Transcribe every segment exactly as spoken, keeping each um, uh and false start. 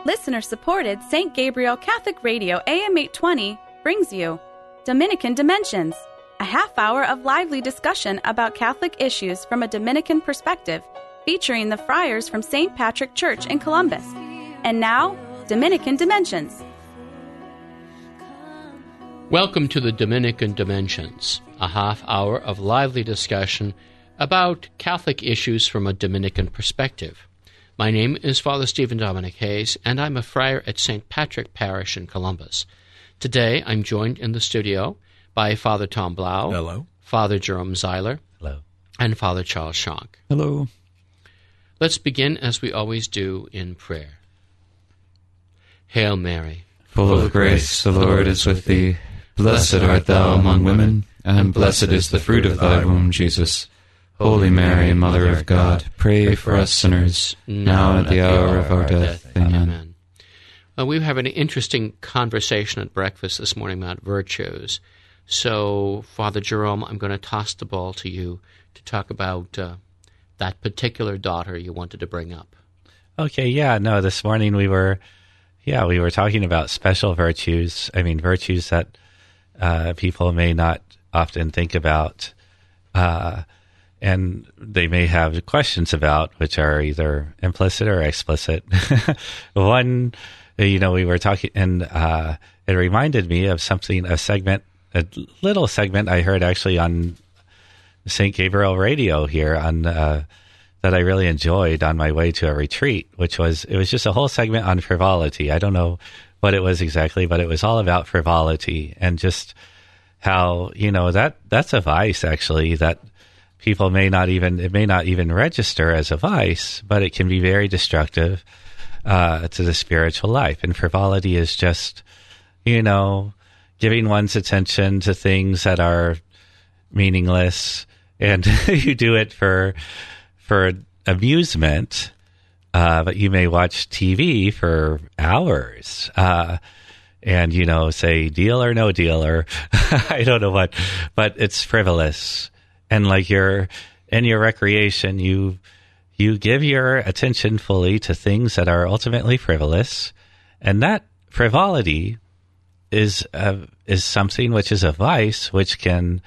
Listener-supported Saint Gabriel Catholic Radio A M eight twenty brings you Dominican Dimensions, a half hour of lively discussion about Catholic issues from a Dominican perspective, featuring the friars from Saint Patrick Church in Columbus. And now, Dominican Dimensions. Welcome to the Dominican Dimensions, a half hour of lively discussion about Catholic issues from a Dominican perspective. My name is Father Stephen Dominic Hayes, and I'm a friar at Saint Patrick Parish in Columbus. Today, I'm joined in the studio by Father Tom Blau. Hello. Father Jerome Zeiler. Hello. And Father Charles Schonk. Hello. Let's begin, as we always do, in prayer. Hail Mary, full of grace, the Lord is with thee. Blessed art thou among women, and blessed is the fruit of thy womb, Jesus. Holy Mary, Mother of God, pray for us sinners, now and at the hour of our death. Amen. Amen. Well, we were having an interesting conversation at breakfast this morning about virtues. So, Father Jerome, I'm going to toss the ball to you to talk about uh, that particular daughter you wanted to bring up. Okay, yeah, no, this morning we were, yeah, we were talking about special virtues. I mean, virtues that uh, people may not often think about, uh, and they may have questions about, which are either implicit or explicit. One, you know, we were talking, and uh, it reminded me of something, a segment, a little segment I heard actually on Saint Gabriel Radio here on uh, that I really enjoyed on my way to a retreat, which was, it was just a whole segment on frivolity. I don't know what it was exactly, but it was all about frivolity and just how, you know, that that's a vice actually that people may not even, it may not even register as a vice, but it can be very destructive uh, to the spiritual life. And frivolity is just, you know, giving one's attention to things that are meaningless, and you do it for for amusement, uh, but you may watch T V for hours, uh, and, you know, say deal or no deal, or I don't know what, but it's frivolous. And like your, in your recreation, you, you give your attention fully to things that are ultimately frivolous. And that frivolity is, uh, is something which is a vice, which can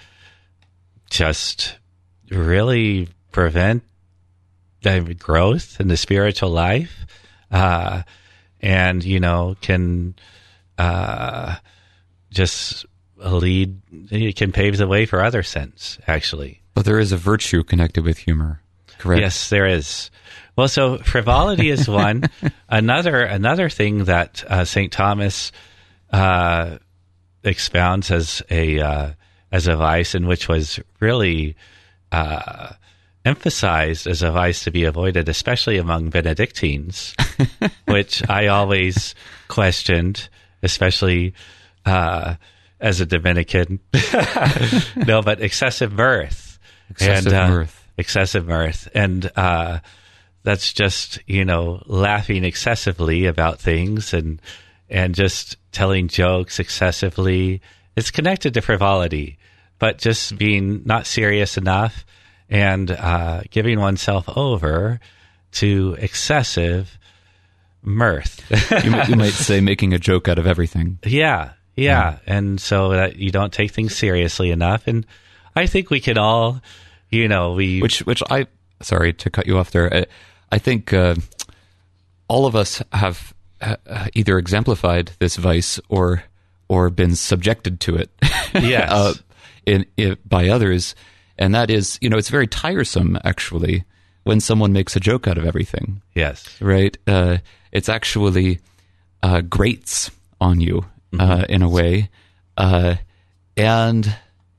just really prevent the growth in the spiritual life. Uh, and, you know, can, uh, just lead, it can pave the way for other sins, actually. But there is a virtue connected with humor, correct? Yes, there is. Well, so frivolity is one. Another another thing that uh, Saint Thomas uh, expounds as a uh, as a vice, and which was really uh, emphasized as a vice to be avoided, especially among Benedictines, which I always questioned, especially uh, as a Dominican. No, but excessive mirth. Excessive and, uh, mirth. Excessive mirth. And uh, that's just, you know, laughing excessively about things and and just telling jokes excessively. It's connected to frivolity, but just being not serious enough and uh, giving oneself over to excessive mirth. you, might, you might say making a joke out of everything. Yeah. Yeah, and so that you don't take things seriously enough. And I think we can all, you know, we... Which, which I, sorry to cut you off there, I, I think uh, all of us have uh, either exemplified this vice or or been subjected to it yes. uh, in, in, by others. And that is, you know, it's very tiresome, actually, when someone makes a joke out of everything. Yes. Right? Uh, it's actually uh, grates on you. Uh, in a way, uh, and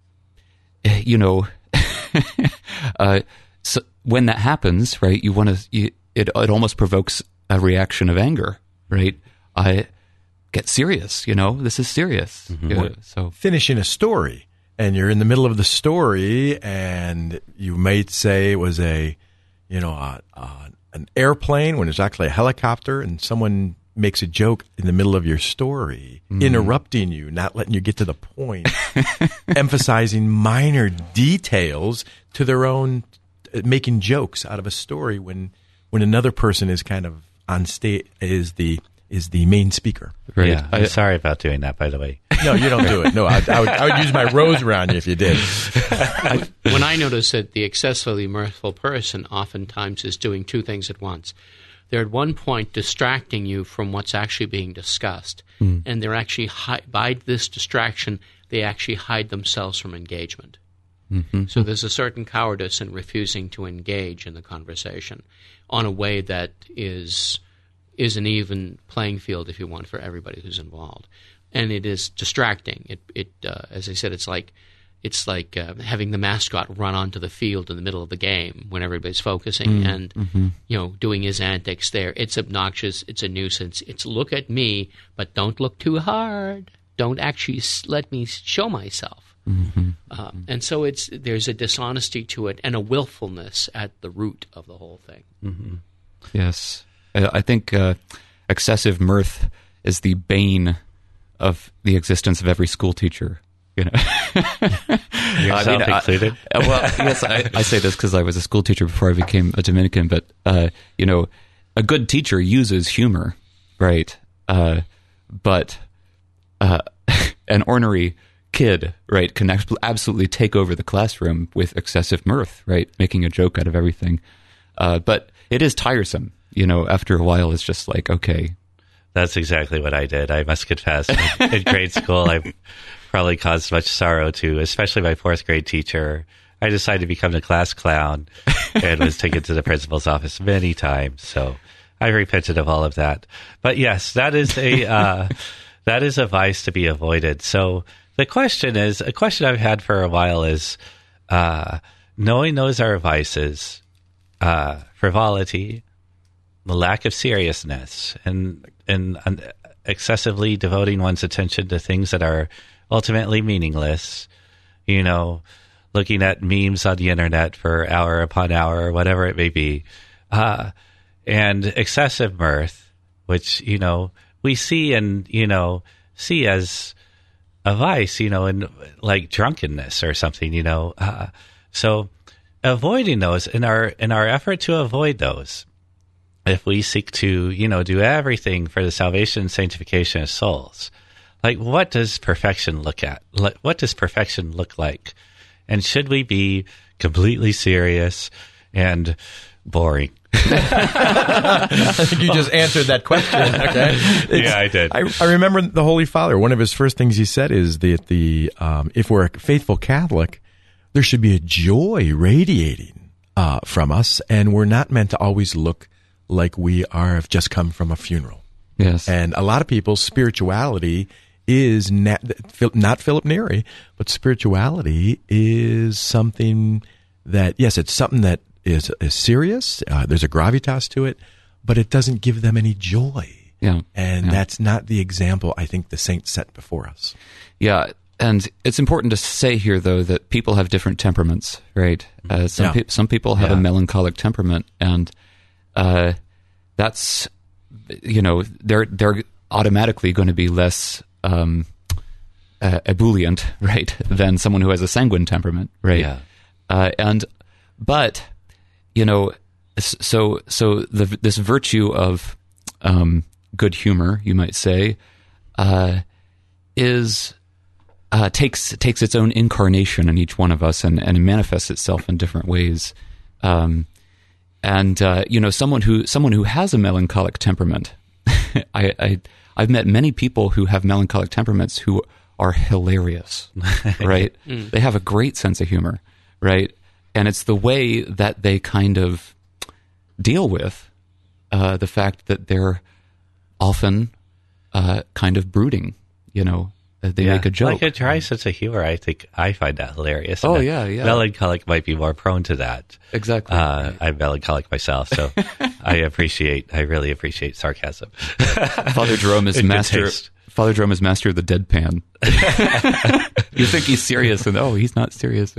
you know, uh, so when that happens, right, you want to. It it almost provokes a reaction of anger, right? I get serious. You know, this is serious. Mm-hmm. Yeah, so finishing a story, and you're in the middle of the story, and you might say it was a, you know, a, a, an airplane when it's actually a helicopter, and someone makes a joke in the middle of your story, mm. interrupting you, not letting you get to the point, emphasizing minor details to their own, uh, making jokes out of a story when when another person is kind of on stage, is the is the main speaker. Right. Yeah, I'm I- sorry about doing that, by the way. No, you don't do it. No, I, I, would, I would use my rose around you if you did. I, when I notice that the excessively mirthful person oftentimes is doing two things at once. They're at one point distracting you from what's actually being discussed, mm. and they're actually hi- by this distraction, they actually hide themselves from engagement. Mm-hmm. So there's a certain cowardice in refusing to engage in the conversation on a way that is is an even playing field, if you want, for everybody who's involved. And it is distracting. It, it uh, as I said, it's like it's like uh, having the mascot run onto the field in the middle of the game when everybody's focusing mm, and mm-hmm. you know doing his antics there. It's obnoxious. It's a nuisance. It's look at me, but don't look too hard. Don't actually let me show myself. Mm-hmm. Uh, and so it's there's a dishonesty to it and a willfulness at the root of the whole thing. Mm-hmm. Yes, I, I think uh, excessive mirth is the bane of the existence of every school teacher. You know, yourself I mean, included. I, well, yes, I, I say this because I was a school teacher before I became a Dominican. But uh, you know, a good teacher uses humor, right? Uh, but uh, an ornery kid, right, can absolutely take over the classroom with excessive mirth, right, making a joke out of everything. Uh, but it is tiresome. You know, after a while, it's just like, okay. That's exactly what I did. I must confess. In, in grade school, I probably caused much sorrow to, especially my fourth grade teacher. I decided to become the class clown and was taken to the principal's office many times. So I repented of all of that. But yes, that is a uh, that is a vice to be avoided. So the question is, a question I've had for a while is, uh, knowing those are vices, uh, frivolity, the lack of seriousness, and and um, excessively devoting one's attention to things that are ultimately meaningless, you know, looking at memes on the internet for hour upon hour, or whatever it may be, uh, and excessive mirth, which, you know, we see and, you know, see as a vice, you know, in like drunkenness or something, you know. Uh, so avoiding those, in our in our effort to avoid those, if we seek to, you know, do everything for the salvation and sanctification of souls, like what does perfection look at? Like, what does perfection look like? And should we be completely serious and boring? I think you just answered that question. Okay. It's, yeah, I did. I, I remember the Holy Father. One of his first things he said is that the um, if we're a faithful Catholic, there should be a joy radiating uh, from us, and we're not meant to always look like we are have just come from a funeral. Yes. And a lot of people's spirituality is not, not Philip Neri, but spirituality is something that, yes, it's something that is, is serious. Uh, there's a gravitas to it, but it doesn't give them any joy. Yeah. And yeah. that's not the example I think the saints set before us. Yeah. And it's important to say here, though, that people have different temperaments, right? Uh, some, yeah. pe- some people have yeah. a melancholic temperament, and uh, that's, you know, they're they're automatically going to be less um, uh, ebullient, right, than someone who has a sanguine temperament, right? Yeah. Uh, and but you know, so so the this virtue of um, good humor, you might say, uh, is. Uh, takes takes its own incarnation in each one of us, and, and manifests itself in different ways. Um, and uh, you know, someone who someone who has a melancholic temperament, I, I I've met many people who have melancholic temperaments who are hilarious, right? Mm. They have a great sense of humor, right? And it's the way that they kind of deal with uh, the fact that they're often uh, kind of brooding, you know. They yeah, make a joke. Like a dry sense of humor, I think I find that hilarious. Oh, and yeah, yeah. Melancholic might be more prone to that. Exactly. Uh, I'm melancholic myself, so I appreciate, I really appreciate sarcasm. Father Jerome is master. Father Jerome is master of the deadpan. You think he's serious, and oh, he's not serious.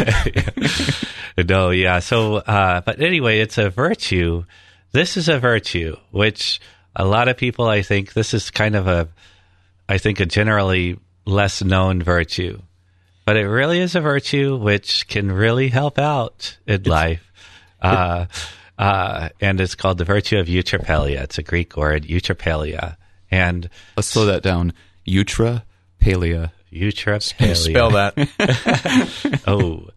No, yeah. So, uh, but anyway, it's a virtue. This is a virtue, which a lot of people, I think, this is kind of a, I think, a generally less known virtue, but it really is a virtue which can really help out in it's, life. Uh, uh, and it's called the virtue of eutrapelia. It's a Greek word, eutrapelia. And let's slow that down. Eutrapelia. Eutrapelia. Spell that. Oh.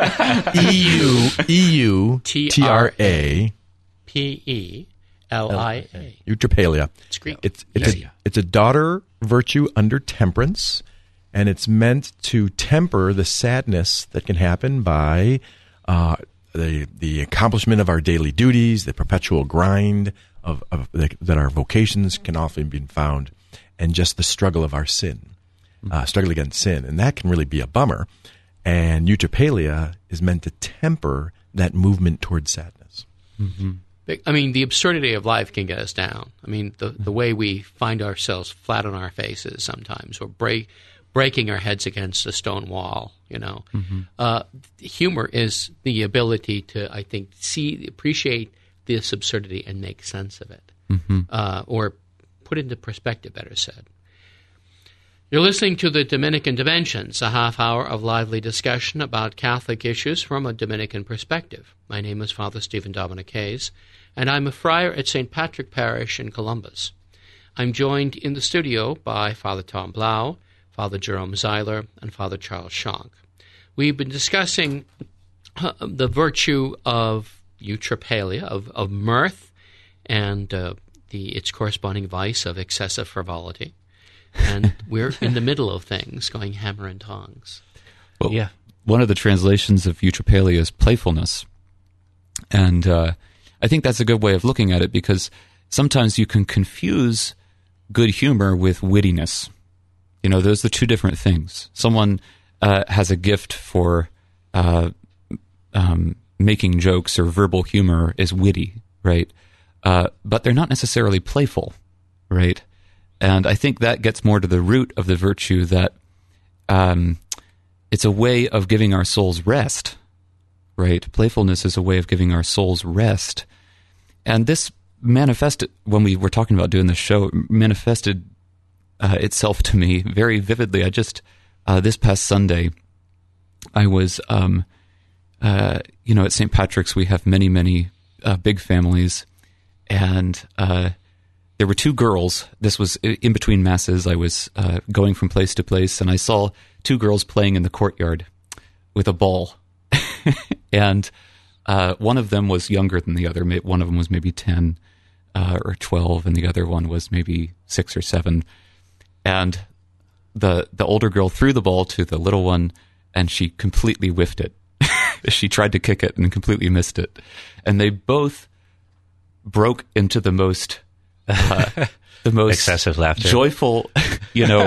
E U E U T R A P E L I A. Eutrapelia. It's Greek. It's it's a, it's a daughter virtue under temperance, and it's meant to temper the sadness that can happen by uh, the the accomplishment of our daily duties, the perpetual grind of, of the, that our vocations can often be found, and just the struggle of our sin, uh, struggle against sin, and that can really be a bummer. And eutrapelia is meant to temper that movement towards sadness. Mm-hmm. I mean, the absurdity of life can get us down. I mean, the, the way we find ourselves flat on our faces sometimes, or break, breaking our heads against a stone wall, you know. Mm-hmm. Uh, humor is the ability to, I think, see, appreciate this absurdity and make sense of it, mm-hmm. uh, or put into perspective, better said. You're listening to the Dominican Dimensions, a half hour of lively discussion about Catholic issues from a Dominican perspective. My name is Father Stephen Dominic Hayes, and I'm a friar at Saint Patrick Parish in Columbus. I'm joined in the studio by Father Tom Blau, Father Jerome Zeiler, and Father Charles Schonk. We've been discussing uh, the virtue of eutrapelia, of, of mirth, and uh, the its corresponding vice of excessive frivolity. And we're in the middle of things, going hammer and tongs. Well, yeah. One of the translations of eutrapelia is playfulness. And uh, I think that's a good way of looking at it, because sometimes you can confuse good humor with wittiness. You know, those are two different things. Someone uh, has a gift for uh, um, making jokes, or verbal humor is witty, right? Uh, but they're not necessarily playful, right? And I think that gets more to the root of the virtue, that um, it's a way of giving our souls rest, right? Playfulness is a way of giving our souls rest. And this manifested, when we were talking about doing this show, manifested uh, itself to me very vividly. I just, uh, this past Sunday, I was, um, uh, you know, at Saint Patrick's, we have many, many uh, big families, and uh there were two girls. This was in between masses. I was uh, going from place to place, and I saw two girls playing in the courtyard with a ball. And uh, one of them was younger than the other. One of them was maybe ten uh, or twelve, and the other one was maybe six or seven. And the the older girl threw the ball to the little one, and she completely whiffed it. She tried to kick it and completely missed it. And they both broke into the most... Uh, the most excessive laughter, joyful, you know,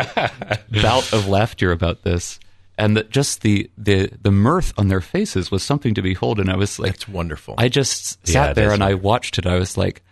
bout of laughter about this, and that just the, the the mirth on their faces was something to behold. And I was like, "That's wonderful." I just sat yeah, there and wonderful. I watched it. I was like,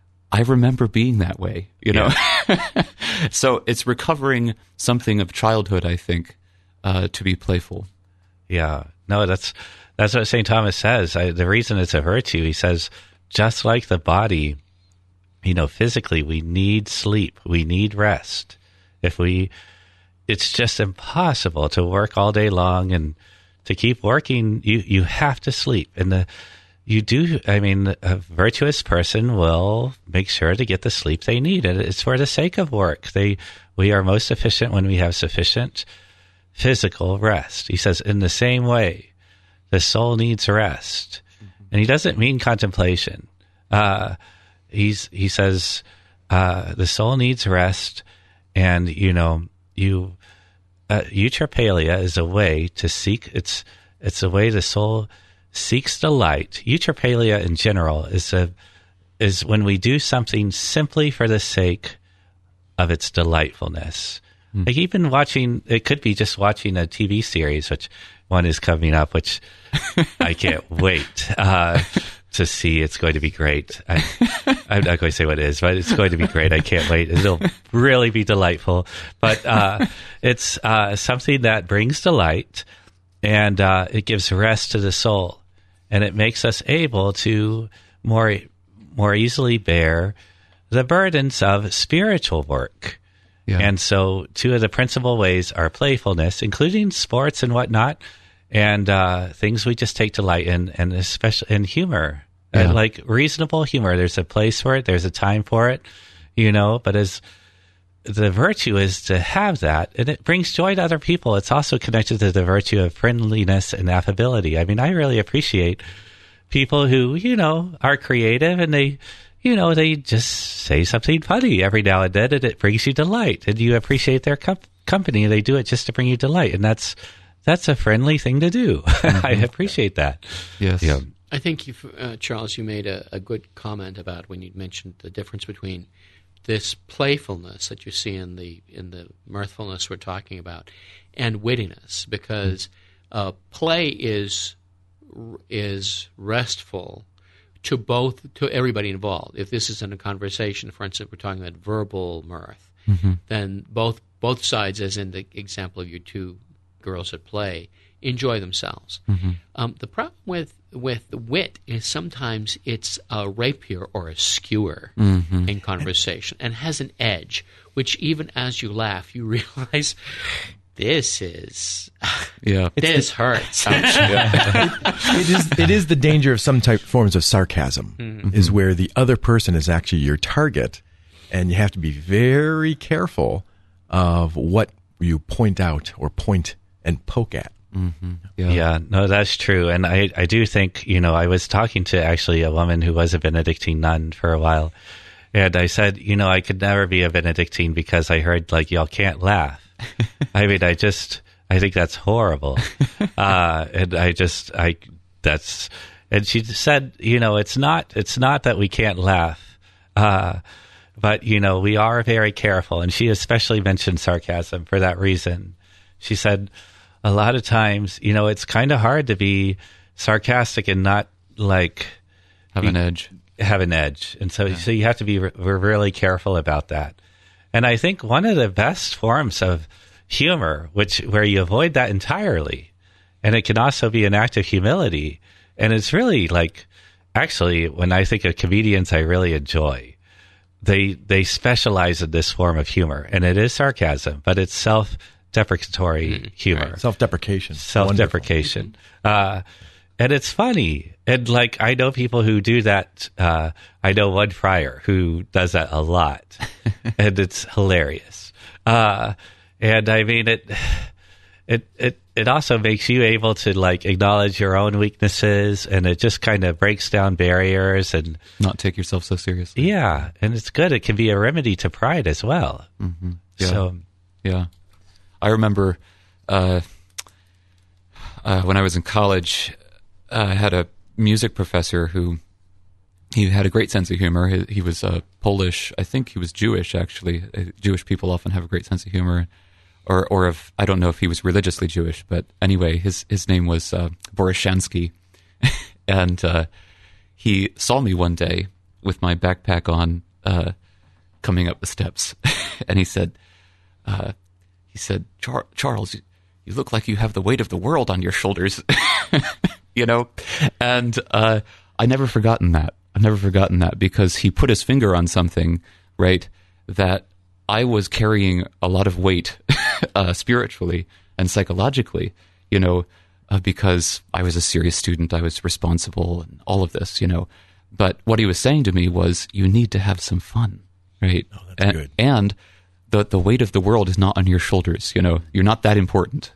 I remember being that way, you know. Yeah. So it's recovering something of childhood, I think, uh, to be playful. Yeah, no, that's that's what Saint Thomas says. I, the reason it's a virtue, he says, just like the body. You know, physically, we need sleep. We need rest. If we, it's just impossible to work all day long, and to keep working, you, you have to sleep. And the, you do, I mean, a virtuous person will make sure to get the sleep they need. And it's for the sake of work. They, we are most efficient when we have sufficient physical rest. He says, in the same way, the soul needs rest. And he doesn't mean contemplation. Uh, He's he says uh, the soul needs rest, and you know you uh, eutrapelia is a way to seek. It's it's a way the soul seeks delight. Eutrapelia in general is a is when we do something simply for the sake of its delightfulness. Mm. Like even watching, it could be just watching a T V series, which one is coming up, which I can't wait. Uh, to see. It's going to be great. I, I'm not going to say what it is, but it's going to be great. I can't wait. It'll really be delightful. But uh, it's uh, something that brings delight, and uh, it gives rest to the soul, and it makes us able to more more easily bear the burdens of spiritual work. Yeah. And so two of the principal ways are playfulness, including sports and whatnot, and uh, things we just take delight in, and especially in humor. And Yeah. like reasonable humor, there's a place for it, there's a time for it, you know, but as the virtue is to have that, and it brings joy to other people. It's also connected to the virtue of friendliness and affability. I mean, I really appreciate people who, you know, are creative and they, you know, they just say something funny every now and then and it brings you delight and you appreciate their com- company. They do it just to bring you delight. And that's, that's a friendly thing to do. Mm-hmm. I appreciate that. Yes. Yeah. I think, you, uh, Charles, you made a, a good comment about when you mentioned the difference between this playfulness that you see in the in the mirthfulness we're talking about and wittiness, because uh, play is is restful to both to everybody involved. If this is in a conversation, for instance, we're talking about verbal mirth, mm-hmm. then both both sides, as in the example of your two girls at play, enjoy themselves. Mm-hmm. Um, the problem with with the wit is sometimes it's a rapier or a skewer mm-hmm. in conversation and has an edge, which even as you laugh, you realize this is yeah this the, hurts. it is it is the danger of some type forms of sarcasm mm-hmm. is where the other person is actually your target, and you have to be very careful of what you point out or point and poke at. Mm-hmm. Yeah. yeah, no, that's true. And I, I do think, you know, I was talking to actually a woman who was a Benedictine nun for a while. And I said, you know, I could never be a Benedictine because I heard, like, y'all can't laugh. I mean, I just, I think that's horrible. Uh, and I just, I, that's, and she said, you know, it's not, it's not that we can't laugh. Uh, but, you know, we are very careful. And she especially mentioned sarcasm for that reason. She said, a lot of times, you know, it's kind of hard to be sarcastic and not like have be, an edge. Have an edge, and so yeah. so you have to be re- we're really careful about that. And I think one of the best forms of humor, which where you avoid that entirely, and it can also be an act of humility. And it's really like, actually, when I think of comedians, I really enjoy. They they specialize in this form of humor, and it is sarcasm, but it's self. Deprecatory mm, humor, right. self-deprecation, self-deprecation, uh, and it's funny. And like I know people who do that. Uh, I know one friar who does that a lot, and it's hilarious. Uh, and I mean it, it, it, it also makes you able to like acknowledge your own weaknesses, and it just kind of breaks down barriers and not take yourself so seriously. Yeah, and it's good. It can be a remedy to pride as well. Mm-hmm. Yeah. So, yeah. I remember uh, uh, when I was in college, uh, I had a music professor who he had a great sense of humor. He, he was uh, Polish. I think he was Jewish, actually. Uh, Jewish people often have a great sense of humor. Or, or if I don't know if he was religiously Jewish, but anyway, his his name was uh, Boryshansky, and uh, he saw me one day with my backpack on, uh, coming up the steps, and he said. Uh, He said, Char- Charles, you look like you have the weight of the world on your shoulders, you know? And uh, I never forgotten that. I've never forgotten that because he put his finger on something, right, that I was carrying a lot of weight uh, spiritually and psychologically, you know, uh, because I was a serious student, I was responsible and all of this, you know. But what he was saying to me was, you need to have some fun, right? Oh, that's and, good. And the the weight of the world is not on your shoulders, you know. You're not that important.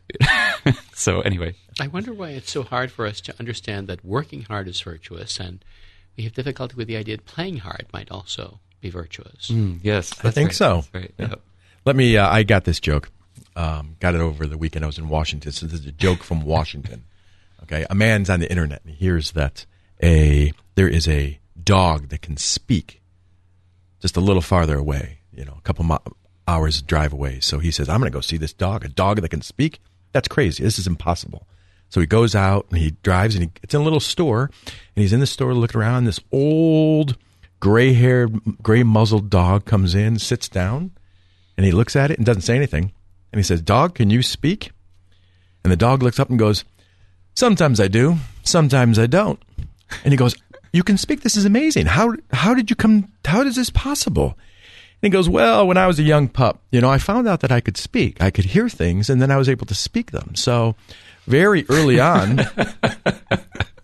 So anyway. I wonder why it's so hard for us to understand that working hard is virtuous, and we have difficulty with the idea that playing hard might also be virtuous. Mm, yes. I think right. so. That's right. Yeah. Yep. Let me, uh, I got this joke. Um, got it over the weekend. I was in Washington. So this is a joke from Washington. Okay. A man's on the internet and he hears that a, there is a dog that can speak just a little farther away, you know, a couple mi- hours drive away. So he says, I'm going to go see this dog, a dog that can speak. That's crazy. This is impossible. So he goes out and he drives and he, it's in a little store and he's in the store looking around. This old gray-haired, gray-muzzled dog comes in, sits down, and he looks at it and doesn't say anything. And he says, dog, can you speak? And the dog looks up and goes, sometimes I do, sometimes I don't. And he goes, you can speak? This is amazing. How how did you come, how is this possible? And he goes, well, when I was a young pup, you know, I found out that I could speak. I could hear things, and then I was able to speak them. So very early on,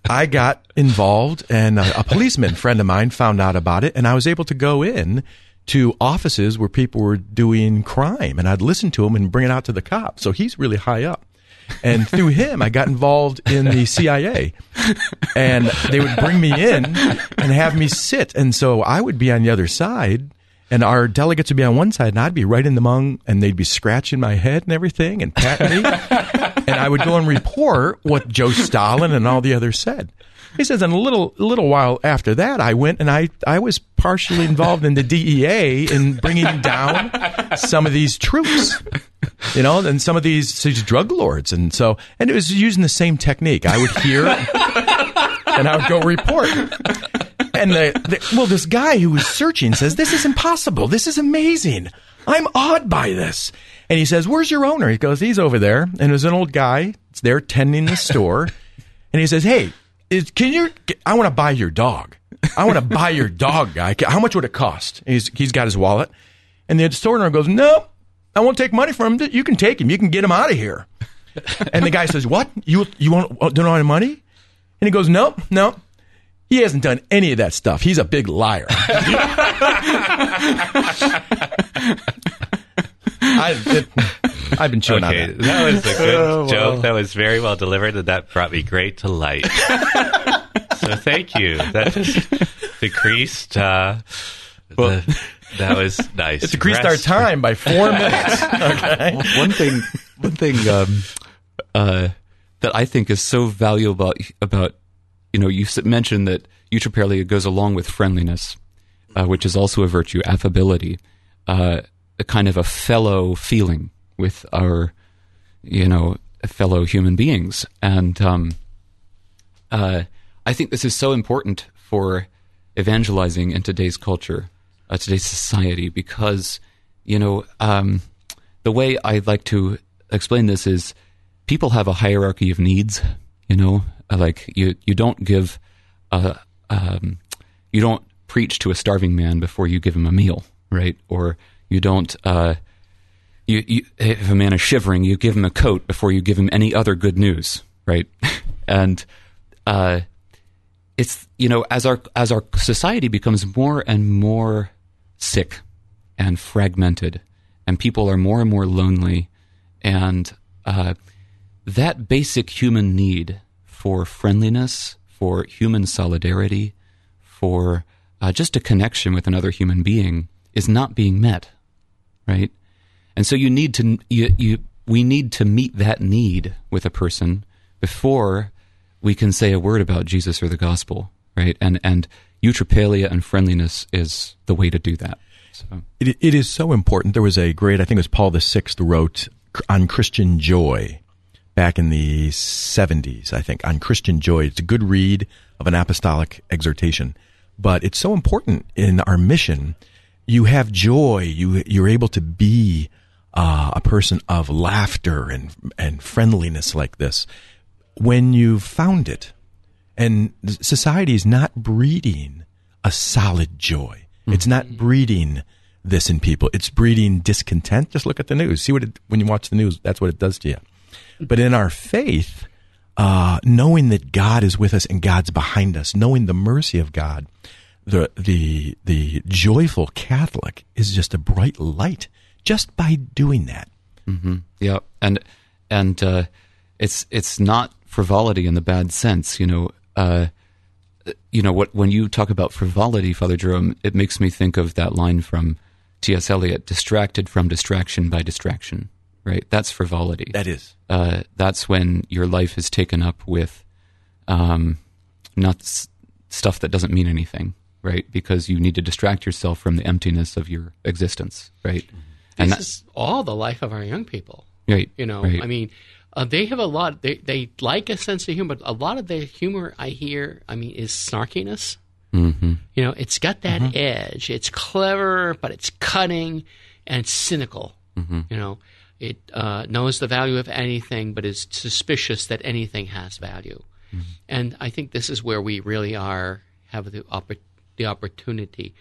I got involved, and a, a policeman friend of mine found out about it, and I was able to go in to offices where people were doing crime, and I'd listen to them and bring it out to the cops. So he's really high up. And through him, I got involved in the C I A. And they would bring me in and have me sit. And so I would be on the other side, and our delegates would be on one side, and I'd be right in the among, and they'd be scratching my head and everything and patting me. And I would go and report what Joe Stalin and all the others said. He says, and a little a little while after that, I went and I, I was partially involved in the D E A in bringing down some of these troops, you know, and some of these, these drug lords. And so, and it was using the same technique. I would hear and I would go report. And the, the, well, this guy who was searching says, this is impossible. This is amazing. I'm awed by this. And he says, where's your owner? He goes, he's over there. And it was an old guy. It's there tending the store. And he says, hey, is, can you, I want to buy your dog. I want to buy your dog, guy. How much would it cost? And he's, he's got his wallet. And the store owner goes, no, I won't take money from him. You can take him. You can get him out of here. And the guy says, what? You, you want, don't want any money? And he goes, no, no. He hasn't done any of that stuff. He's a big liar. I, it, I've been chewing okay, on that. That was a good Oh, joke. wow. That was very well delivered, and that brought me great to light. So thank you. That just decreased. Uh, Well- the, that was nice. It decreased our Rest- time by four minutes. Okay. one thing, one thing um, uh, that I think is so valuable about, about you know, you s- mentioned that eutrapelia goes along with friendliness, uh, which is also a virtue, affability, uh, a kind of a fellow feeling with our, you know, fellow human beings. And um, uh, I think this is so important for evangelizing in today's culture, uh, today's society, because, you know, um, the way I like to explain this is people have a hierarchy of needs, you know, like you, you don't give, uh, um, you don't preach to a starving man before you give him a meal, right? Or you don't, uh, you, you, if a man is shivering, you give him a coat before you give him any other good news, right? And, uh, it's, you know, as our, as our society becomes more and more sick and fragmented, and people are more and more lonely, and, uh, that basic human need for friendliness, for human solidarity, for uh, just a connection with another human being is not being met, right? And so you need to you, you we need to meet that need with a person before we can say a word about Jesus or the gospel, right? And and eutrapelia and friendliness is the way to do that. So. It, it is so important. There was a great, I think it was Paul the Sixth wrote on Christian joy back in the seventies, I think, on Christian joy. It's a good read of an apostolic exhortation. But it's so important in our mission. You have joy. You, you're able to be uh, a person of laughter and, and friendliness like this when you've found it. And society is not breeding a solid joy. Mm-hmm. It's not breeding this in people. It's breeding discontent. Just look at the news. See what it, when you watch the news, that's what it does to you. But in our faith, uh, knowing that God is with us and God's behind us, knowing the mercy of God, the the the joyful Catholic is just a bright light just by doing that. Mm-hmm. Yeah, and and uh, it's it's not frivolity in the bad sense. You know, uh, you know what when you talk about frivolity, Father Jerome, it makes me think of that line from T S Eliot: "Distracted from distraction by distraction." Right, that's frivolity. That is. Uh, that's when your life is taken up with um, not s- stuff that doesn't mean anything, right? Because you need to distract yourself from the emptiness of your existence, right? And that, this is all the life of our young people. right? You know, right. I mean, uh, they have a lot. They they like a sense of humor, but a lot of the humor I hear, I mean, is snarkiness. Mm-hmm. You know, it's got that edge. It's clever, but it's cutting and it's cynical. Mm-hmm. You know, it uh, knows the value of anything, but is suspicious that anything has value. Mm-hmm. And I think this is where we really are have the oppor- the opportunity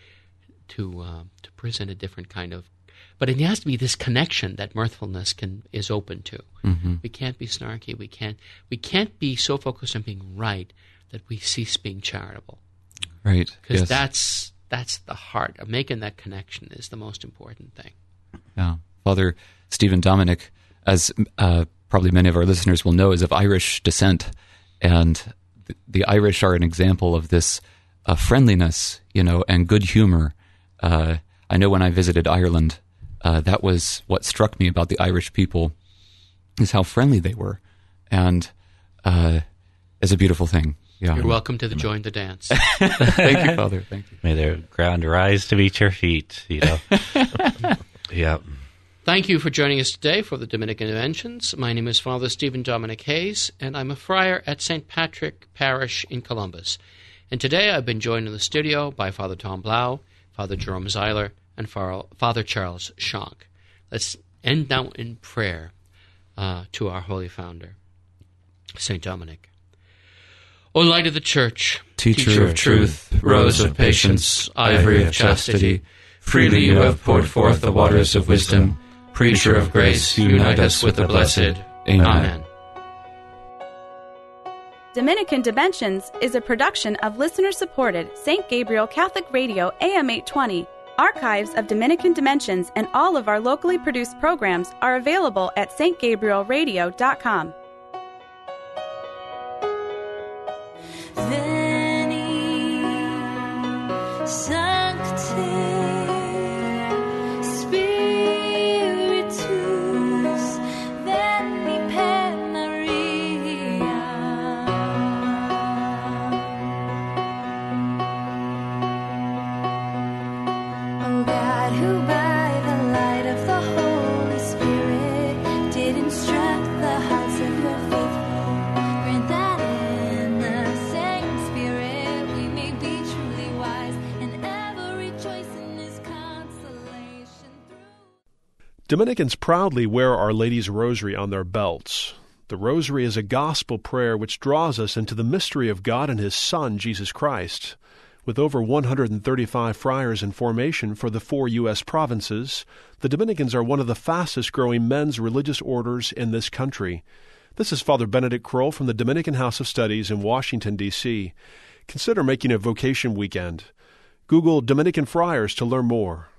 to uh, to present a different kind of. But it has to be this connection that mirthfulness can is open to. Mm-hmm. We can't be snarky. We can't we can't be so focused on being right that we cease being charitable. Right. Because Yes. that's that's the heart of making that connection is the most important thing. Yeah. Father Stephen Dominic, as uh, probably many of our listeners will know, is of Irish descent. And the, the Irish are an example of this uh, friendliness, you know, and good humor. Uh, I know when I visited Ireland, uh, that was what struck me about the Irish people, is how friendly they were. And uh, it's a beautiful thing. Yeah. You're welcome to the join the dance. Thank you, Father. Thank you. May the ground rise to meet your feet, you know. Yeah. Thank you for joining us today for the Dominican Inventions. My name is Father Stephen Dominic Hayes, and I'm a friar at Saint Patrick Parish in Columbus. And today I've been joined in the studio by Father Tom Blau, Father Jerome Zeiler, and Father Charles Schonk. Let's end now in prayer uh, to our Holy Founder, Saint Dominic. O light of the Church, Teacher of truth, rose of patience, ivory of chastity, freely you have poured forth the waters of wisdom. Preacher of grace, unite us with the blessed. Amen. Amen. Dominican Dimensions is a production of listener-supported Saint Gabriel Catholic Radio A M eight twenty. Archives of Dominican Dimensions and all of our locally produced programs are available at s t gabriel radio dot com. Veni, Sancte, Spiritus, veni per Maria. O God, who by the light of the Holy Spirit did instruct the hearts of your faithful, grant that in the same Spirit we may be truly wise and ever rejoice in His consolation through. Dominicans proudly wear Our Lady's Rosary on their belts. The Rosary is a gospel prayer which draws us into the mystery of God and His Son, Jesus Christ. With over one hundred thirty-five friars in formation for the four U S provinces, the Dominicans are one of the fastest-growing men's religious orders in this country. This is Father Benedict Kroll from the Dominican House of Studies in Washington, D C Consider making a vocation weekend. Google Dominican Friars to learn more.